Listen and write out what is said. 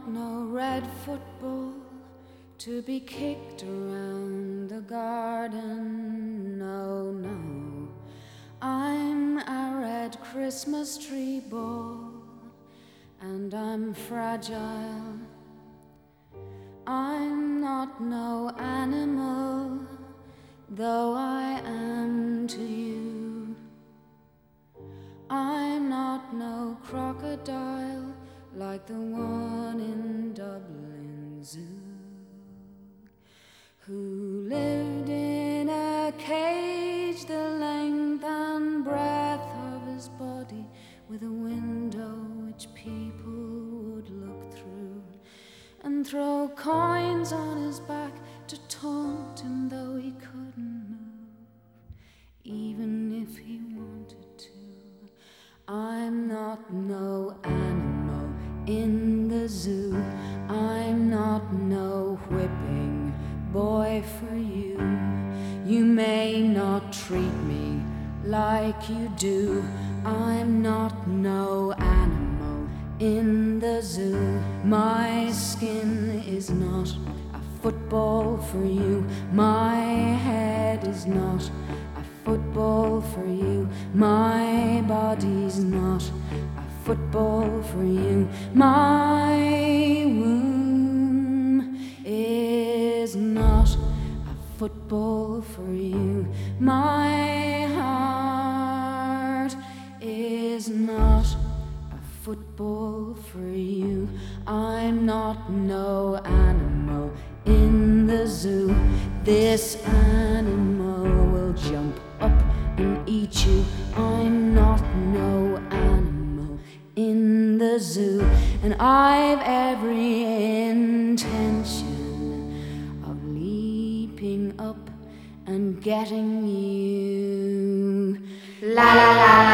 not no red football to be kicked around the garden. No, no, I'm a red Christmas tree ball, and I'm fragile. I'm not no animal, though I am to you. I'm not no crocodile like the one in Dublin Zoo, who lived in a cage the length and breadth of his body, with a window which people would look through and throw coins on his back to taunt him, though he couldn't move, even if he wanted to. I'm not no animal in the zoo. I'm not no whipping boy for you. You may not treat me like you do. I'm not no animal in the zoo. My skin is not a football for you. My head is not a football for you. My body's not a football for you. My womb is not a football for you. My heart is not a football for you. I'm not no animal in the zoo. This animal will jump up and eat you. I'm not no animal in the zoo, and I've every intention of leaping up and getting you. La la la la.